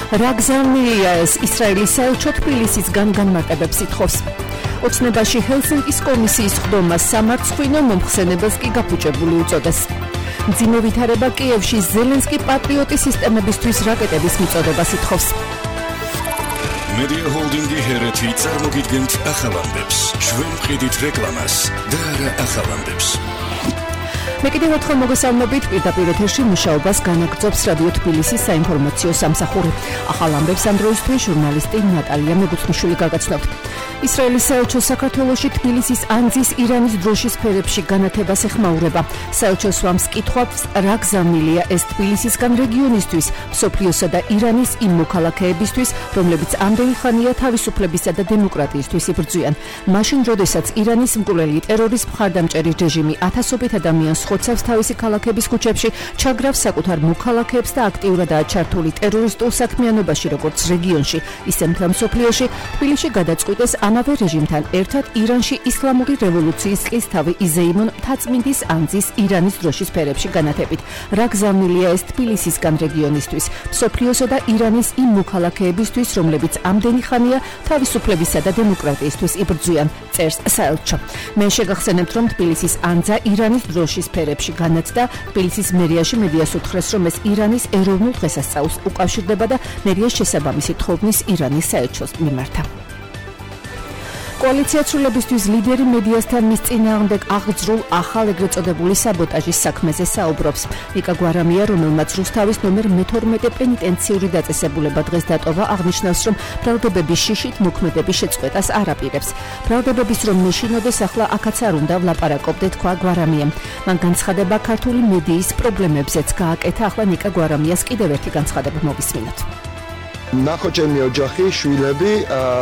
რა გზავნილია ეს ისრაელის საელჩო თბილისისგან განმარტებებს ითხოვს. ოცნებაში ჰელსინკის კომისიის ხდომა სამარცხვინო მომხსენებელს კი გაფუჭებული უწოდეს. მძიმე ვითარება კიევში ზელენსკი პატრიოტი სისტემებისთვის რაკეტების მიწოდებას ითხოვს. Media Holding-ი ჰერეთი წარმოგიდგენთ ახალამდებს. ჩვენ ვყიდით რეკლამას და არა ახალამდებს. მე კიდევ ერთხელ მოგესალმებით პირდაპირ ეთერში მუშაობას განაგრძობს რადიო თბილისის საინფორმაციო სამსახური. ახალ ამბებს ამ დროისთვის ჟურნალისტი ნატალია მეგუთნიშვილი გაგაცნობთ. ისრაელის საელჩო საქართველოში თბილისის ანძის ირანის დროშის ფერებში განათებას ეხმაურება. საელჩო სვამს კითხვებს, რა გზავნილია ეს თბილისისგან რეგიონისთვის, მსოფლიოსა და ირანის იმ მოქალაქეებისთვის, რომლებიც ამდენი ხანია თავისუფლებისა და დემოკრატიისთვის იბრძვიან. მაშინ, როდესაც ირანის მკვლელი ტერორის მხარდამჭერი რეჟიმი ათასობით ადამიანს ხოცავს თავისი ქალაქების ქუჩებში, ჩაგრავს საკუთარ მოქალაქეებს და აქტიურადაა ჩართული ტერორისტულ საქმიანობაში, როგორც რეგიონში, ისე მთელ მსოფლიოში, თბილისში გადაწყვიტეს ამავე რეჟიმთან ერთად ირანში ისლამური რევოლუციის ყისთავი იზეიმონ მთაწმინდის ანძის ირანის დროშის ფერებში განათებით. რა გზავნილია ეს თბილისისგან რეგიონისთვის, მსოფლიოსა და ირანის იმ მოქალაქეებისთვის, რომლებიც ამდენი ხანია თავისუფლებისა და დემოკრატიისთვის იბრძვიან, წერს საელჩო. მე შეგახსენებთ, რომ თბილისის ანძა ირანის დროშის ფერებში განათდა. თბილისის მერიაში მედიას უთხრეს, რომ ეს ირანის ეროვნულ დღესასწაულს უკავშირდება და მერიას შესაბამისი თხოვნის ირანის საელჩოს მიმართა. კოალიცია ცვლილებისთვის ლიდერი მედიასთან მის წინააღმდეგ აღძრულ ახალ ეგრეთ წოდებული საბოტაჟის საქმეზე საუბრობს. ნიკა გვარამია, რომელმაც რუსთავის ნომერ მე-12 პენიტენციური დაწესებულება დღეს დატოვა, აღნიშნავს, რომ ბრალდებების შიშით მოქმედების შეწყვეტას არ აპირებს. ბრალდებების რომ მეშინოდეს, ახლა აქაც არ უნდა ვლაპარაკობდე, თქვა გვარამიამ. მან განცხადება ქართული მედიის პრობლემებზეც გააკეთა. ახლა ნიკა გვარამიას კიდევ ერთი განცხადება მოვისმინოთ. ნახო ჩემი ოჯახი, შვილები,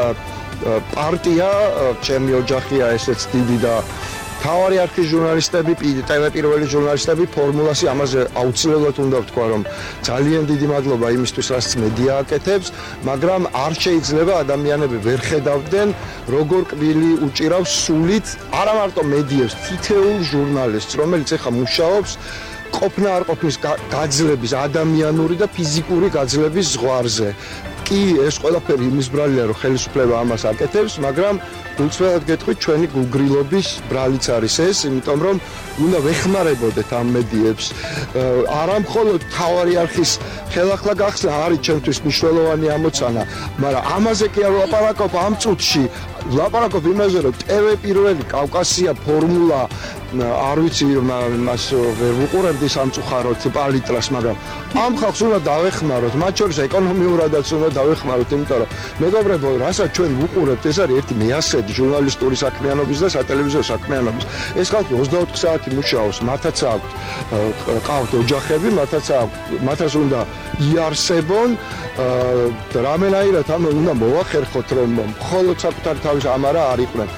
პარტია, ჩემი ოჯახია ესეც დიდი და თავარი არქის ჟურნალისტები, პირველი ჟურნალისტები ფორმულაში ამაზე აუცილებლად უნდა ვთქვა, რომ ძალიან დიდი მადლობა იმისთვის, რაც მედია აკეთებს, მაგრამ არ შეიძლება ადამიანები ვერ ხედავდნენ, როგორ კბილი უჭირავს სულით არა მარტო მედიებს, თითოეულ ჟურნალისტს, რომელიც ახლა მუშაობს ყოფნა არ ყოფნის გაძლების, ადამიანური და ფიზიკური გაძლების ზღვარზე. კი, ეს ყველაფერი იმის ბრალია, რომ ხელისუფლება ამას აკეთებს, მაგრამ გულწრფელად გეტყვით, ჩვენი გულგრილობის ბრალიც არის ეს, იმიტომ რომ უნდა ვეხმარებოდეთ ამ მედიებს. არა მხოლოდ თავარი არქის ხელახლა გახსნა არის ჩემთვის მნიშვნელოვანი ამოცანა, მაგრამ ამაზე კი არ ვლაპარაკობ ამ წუთში. ვლაპარაკობ იმაზე, რომ TV პირველი კავკასია ფორმულა არ ვიცი, მას ვერ ვუყურებდი სამწუხაროდ პალიტრას, მაგრამ ამ ხალხს უნდა დავეხმაროთ, მათ შორის ეკონომიურადაც უნდა დავეხმაროთ, იმიტომ რომ მეგობრებო, რასაც ჩვენ ვუყურებთ, ეს არის ერთი მეასედი ჟურნალისტური საქმიანობის და სატელევიზიო საქმიანობის. ეს ხალხი 24 საათი მუშაობს, მათაც ყავთ ოჯახები, მათაც უნდა იარსებონ, რამენაირად ამ უნდა მოახერხოთ, რომ მხოლოდ საკუთარ თავის ამარა არ იყვნენ.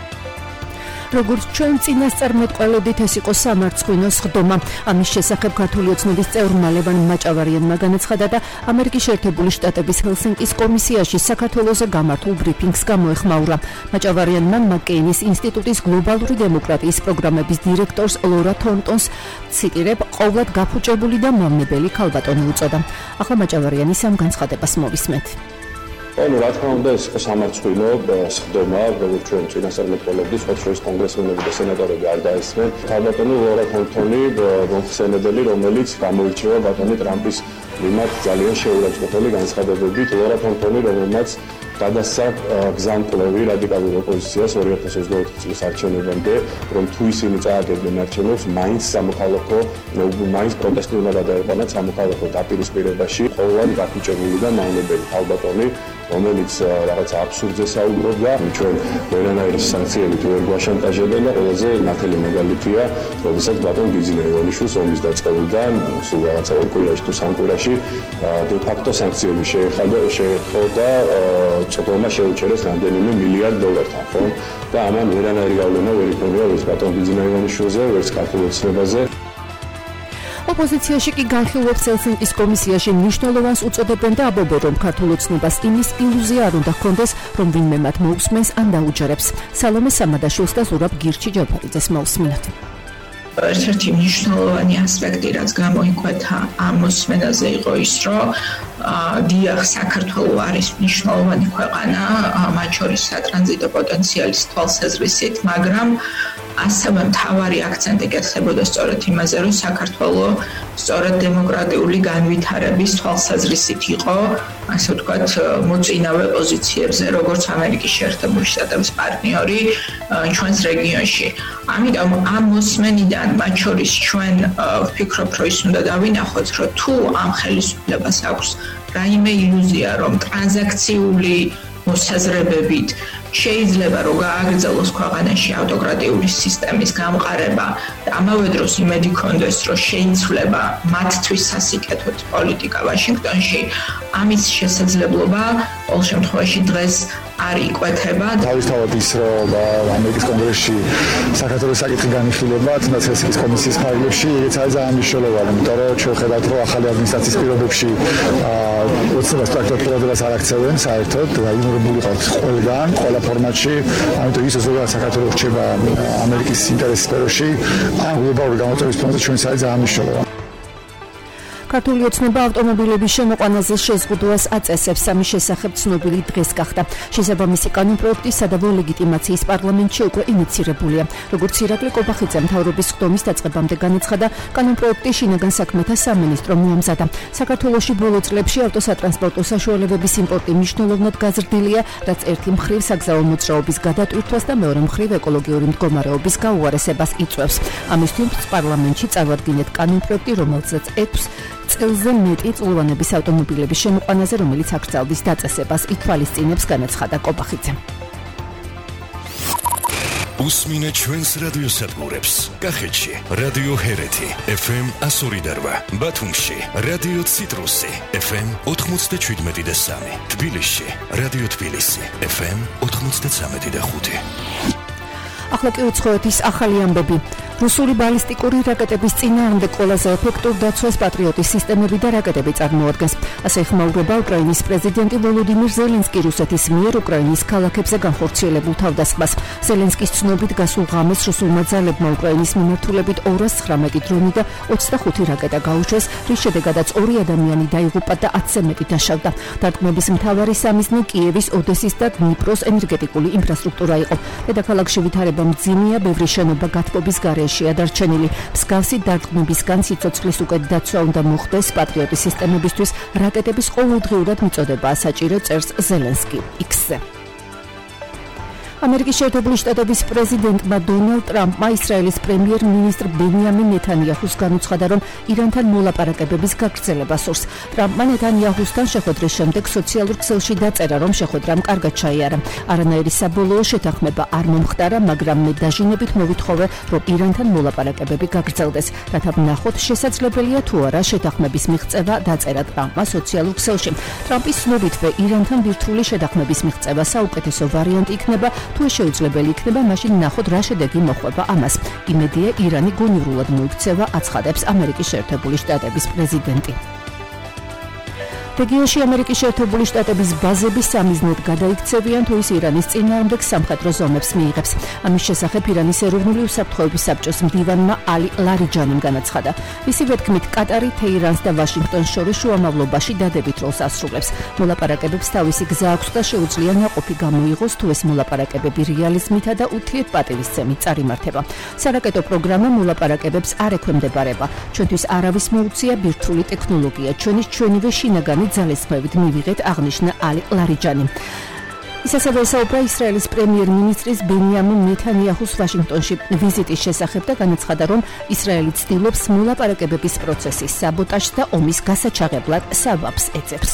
როგორც ჩვენ წინასწარმეტყველოდით, ეს იყო სამარცხვინოს ხდომა. ამის შესახებ ქართული ოცნების წევრმა ლევან მაჭავარიანმა განაცხადა და ამერიკის შეერთებული შტატების ჰელსინკის კომისიაში საქართველოზე გამართულ ბრიფინგს გამოეხმაურა. მაჭავარიანმა მაკეინის ინსტიტუტის გლობალური დემოკრატიის პროგრამების დირექტორს ლორა თონტონს, ციტირებ, ყოვლად გაფუჭებული და მავნებელი ქალბატონი უწოდა. ახლა მაჭავარიანის ამ განცხადებას მოვისმენთ. ანუ რა თქმა უნდა ეს იყო სამარცხვინო ხდომა, როგორც ჩვენ წინასწარმეტყველებდი, სხვადასხვა კონგრესმენები და სენატორები არ დაესმენ. ქალბატონი ლორა თონტონი, მომხსენებელი, რომელიც გამოირჩევა ბატონი ტრამპის მიმართ ძალიან შეურაცხყოფელი განცხადებებით. ლორა თონტონი, რომელმაც გადასცა გზამკვლევი რადიკალურ ოპოზიციას 2024 წლის არჩევნებამდე, რომ თუ ისინი წააგებდნენ არჩევნებს, მაინც პროტესტი უნდა გადაეყვანათ სამოქალაქო დაპირისპირებაში. ყოველად გაფუჭებული და მავნებელი ქალბატონი, რომელიც რაღაც აბსურდზე საუბრობდა, ჩვენ ვერანაირი სანქციებით ვერ გვაშანტაჟებენ და ყველაზე ნათელი მაგალითია, როდესაც ბატონ გიძინა ივანიშვილს ომის დაწყებიდან სულ რაღაცა 2 კვირაში თუ 3 კვირაში დე ფაქტო სანქციები შეეხო და წოდომა შეუჩერეს რამდენიმე მილიარდ დოლართან, ხო? და ამან ვერანაირი გავლენა ვერ იქნება ვერც ბატონ გიძინა ივანიშვილზე, ვერც ქართულ ოცნებაზე. ოპოზიციაში კი განხილვებს ჰელსინკის კომისიაში მნიშვნელოვანს უწოდებენ და აბობენ, რომ ქართულ ოცნებას იმის ილუზია არ უნდა ჰქონდეს, რომ ვინმე მათ მოусმენს ან დაუჯერებს. სალომე სამადაშვილს და ზურაბ გირჩი ჯავხარიძეს მოусმინოთ. ერთ-ერთი მნიშვნელოვანი ასპექტი, რაც გამოიკვეთა ამ მოსმენაზე იყო ის, რომ დიახ, საქართველო არის მნიშვნელოვანი ქვეყანა, მათ შორის სატრანზიტო პოტენციალის თვალსაზრისით, მაგრამ ასევე მთავარი აქცენტი კეთდებოდა სწორედ იმაზე, რომ საქართველო სწორედ დემოკრატიული განვითარების თვალსაზრისით იყო, ასე ვთქვათ, მოწინავე პოზიციებზე, როგორც ამერიკის შეერთებული შტატების პარტნიორი ჩვენს რეგიონში. ამიტომ ამ მოსმენიდან, მათ შორის ჩვენ ვფიქრობ, რომ ის უნდა დავინახოთ, რომ თუ ამ ხელისუფლებას აქვს რაიმე ილუზია, რომ ტრანზაქციული მოსაზრებებით შეიძლება რომ გააგრძელოს ქვეყანაში ავტოკრატიული სისტემის გამყარება და ამავე დროს იმედი ქონდეს, რომ შეიცვლება მათთვის სასიკეთოდ პოლიტიკა ვაშინგტონში, ამის შესაძლებლობა ყოველ შემთხვევაში დღეს არ იკვეთება. თავისთავად ის, რომ ამერიკის კონგრესში საქართველოს საკითხი განიხილება, თუნდაც ესეთის კომისიის ფაილებში, ეგეც არის ძალიან მნიშვნელოვანი, იმიტომ რომ ჩვენ ხედავთ, რომ ახალი ადმინისტრაციის პირობებში ოცნებას პრაქტიკულად არ აქცევენ საერთოდ, დაინურებული ყავთ ყველგან, ყველა ფორმატში, ამიტომ ის ზოგადად საქართველოს რჩება ამერიკის ინტერესის სფეროში, ამ გლობალური გამოწვევის ფონზე ჩვენს არის ძალიან მნიშვნელოვანი. ქართული ოცნება ავტომობილების შემოყვანაზე შეზღუდვას აწესებს. ამის შესახებ ცნობილი დღეს გახდა. შესაბამისი კანონპროექტი სადავო ლეგიტიმაციის პარლამენტში უკვე ინიცირებულია. როგორც ირაკლი კობახიძე მთავრობის ხდომის დაწყებამდე განაცხადა, კანონპროექტი შინაგან საქმეთა სამინისტრომ მოამზადა. საქართველოში ბოლო წლებში ავტოსატრანსპორტო საშუალებების იმპორტი მნიშვნელოვნად გაზრდილია, რაც ერთი მხრივ საგზაო მოძრაობის გადატვირთვას და მეორე მხრივ ეკოლოგიური მდგომარეობის გაუარესებას იწვევს. ამისთვის პარლამენტში წარვადგინეთ კანონპროექტი, რომელზეც 6 წელზე მეტი წლოვანების ავტომობილების შემოყვანაზე, რომელიც აკრძალვის დაწესებას ითვალისწინებს, განაცხადა კობახიძე. უსმინეთ ჩვენს რადიოსადგურებს. კახეთში რადიო ჰერეთი FM 102.8, ბათუმში რადიო ციტრუსი FM 97.3, თბილისში რადიო თბილისი FM 93.5. ახლა კი უცხოეთის ახალი ამბები. რუსული ბალისტიკური რაკეტების წინააღმდეგ ყველაზე ეფექტურ დაცვას პატრიოტის სისტემები და რაკეტები წარმოადგენს. ასე ხმაურება უკრაინის პრეზიდენტი ვოლოდიმირ ზელენსკი რუსეთის მიერ უკრაინის ქალაქებზე განხორციელებულ თავდასხმას. ზელენსკის ცნობით გასულ ღამეს რუსულმა ძალებმა უკრაინის მიმართულებით 219 დრონი და 25 რაკეტა გაუშვეს, რის შედეგადაც 2 ადამიანი დაიღუპა და 10-ზე მეტი დაშავდა. დარტყმების მთავარი სამიზნე კიევის, ოდესის და დნიპროს ენერგეტიკული ინფრასტრუქტურა იყო. დედაქალაქში ვითარება მძიმეა, ბევრი შენობა გათბობის გარეშეა დარჩენილი. მსგავსი დარტყმებისგან სიცოცხლის უკეთ დაცვა უნდა მოხდეს პატრიოტის სისტემებისთვის, რაკეტების ყოველდღიურად მიწოდებაა საჭირო, წერს ზელენსკი X-ზე. ამერიკის შეერთებული შტატების პრეზიდენტმა დონალდ ტრამპმა ისრაელის პრემიერ-მინისტრ ბენიამინ ნეთანიაჰუს განუცხადა, რომ ირანთან მოლაპარაკებების გაგრძელება სურს. ტრამპმა ნეთანიაჰუსთან შეხვედრის შემდეგ სოციალურ ქსელში დაწერა, რომ შეხვედრამ კარგად ჩაიარა. არანაირი საბოლოო შეთანხმება არ მომხდარა, მაგრამ მე დაჟინებით მოვითხოვე, რომ ირანთან მოლაპარაკებები გაგრძელდეს. რათა ვნახოთ, შესაძლებელია თუ არა შეთანხმების მიღწევა, დაწერა ტრამპმა სოციალურ ქსელში. ტრამპის ცნობითვე ირანთან ბირთვული შეთანხმების მიღწევა საუკეთესო ვარიანტი იქნება. თუ შეუძლებელი იქნება, მაშინ ნახოთ რა შედეგი მოხვება ამას. იმედია ირანი გონივრულად მოიქცევა, აცხადებს ამერიკის შეერთებული შტატების პრეზიდენტი. რეგიონში ამერიკის შეერთებული შტატების ბაზები სამიზნედ გადაიქცევიან, თუ ის ირანის წინააღმდეგ სამხედრო ზომებს მიიღებს. ამის შესახებ ირანის ეროვნული უსაფრთხოების საბჭოს მდივანმა ალი ლარიჯანიმ განაცხადა. მისივე თქმით, კატარი თეირანს და ვაშინგტონს შორის შუამავლობაში დადებით როლს ასრულებს. მოლაპარაკებებს თავისი გზა აქვს და შეუძლია ნაყოფი გამოიღოს, თუ ეს მოლაპარაკებები რეალიზმითა და უთიერთპატივისცემით წარიმართება. სარაკეტო პროგრამა მოლაპარაკებებს არ ექვემდებარება. ჩვენთვის არავის მოუწია ბირთვული ტექნოლოგია, ჩვენივე შინაგანი ძალისხმევით მივიღეთ, აღნიშნა ალი ლარიჯანი. ის ასევე საუბრა ისრაელის პრემიერ-მინისტრის ბენიამინ ნეთანიაჰუს ვაშინგტონში ვიზიტის შესახებ და განაცხადა, რომ ისრაელი ცდილობს მოლაპარაკებების პროცესის საბოტაჟს და ომის გასაჩაღებლად საბაბს ეძებს.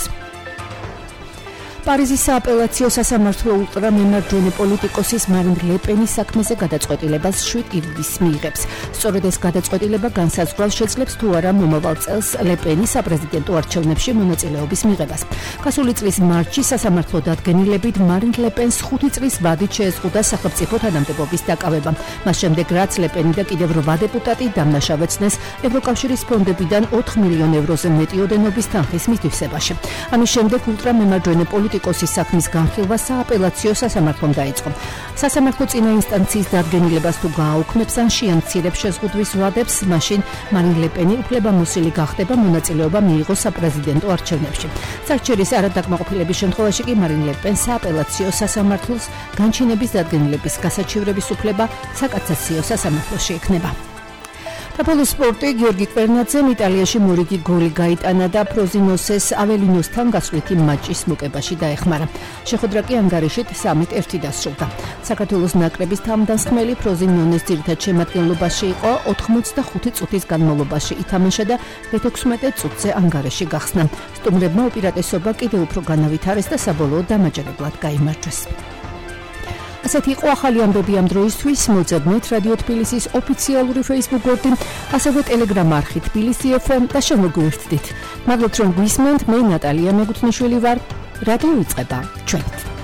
პარიზის სააპელაციო სასამართლო ულტრამემარჯვენე პოლიტიკოსის მარინ ლე პენის საქმეზე გადაწყვეტილებას 7 ივლისს მიიღებს. სწორედ ეს გადაწყვეტილება განსაზღვრავს შეძლებს თუ არა მომავალ წელს ლე პენის საპრეზიდენტო არჩევნებში მონაწილეობის მიღებას. გასული წლის მარტში სასამართლო დადგენილებით მარინ ლე პენს 5 წლის ვადით შეეზღუდა სახელმწიფო თანამდებობის დაკავება. მას შემდეგ რაც ლე პენი და კიდევ 8 დეპუტატი დამნაშავეცნეს ევროკავშირის ფონდებიდან 4 მილიონ ევროზე მეტი ოდენობის თანხის მითვისებაში. ამის შემდეგ ულტრამემარჯვენე პოლიტიკოსი პოლიტიკოსის საქმის განხილვა სააპელაციო სასამართლომ დაიწყო. სასამართლო წინა ინსტანციის დადგენილებას თუ გააუქმებს ან შეამცირებს შეზღუდვის ვადებს, მაშინ მარინ ლე პენი უფლებამოსილი გახდება მონაწილეობა მიიღოს საპრეზიდენტო არჩევნებში. საქმეების არადაკმაყოფილების შემთხვევაში კი მარინ ლე პენს სააპელაციო სასამართლოს განჩინების დადგენილების გასაჩივრების უფლება საკასაციო სასამართლოში ექნება. Tapolo Sporti Georgi Kvernadzem Იტალიაში მორიგი გოლი გაიტანა და ფროზინოსეს აველინოსთან გასვლითი მატჩის მოკებაში დაეხმარა. შეხვედრა კი ანგარიშით 3-1 დასრულდა. საქართველოს ნაკრების თავდამსხმელი ფროზინონეს ძირითად შემადგენლობაში იყო 85 წუთის განმავლობაში ითამაშა და 16 წუთზე ანგარიში გახსნა. სტუმრებმა უპირატესობა კიდევ უფრო განავითარეს და საბოლოოდ დამაჯერებლად გაიმარჯვეს. ასეთი იყო ახალი ამბები ამ დროისთვის. მოძებნეთ რადიო თბილისის ოფიციალური Facebook გვერდი, ასევე Telegram არხი თბილისი FM და შემოგვიერთდით. მადლობთ რომ გვისმენთ, მე ნატალია მეგუთნიშვილი ვარ. რადიო იწყება ჩვენ.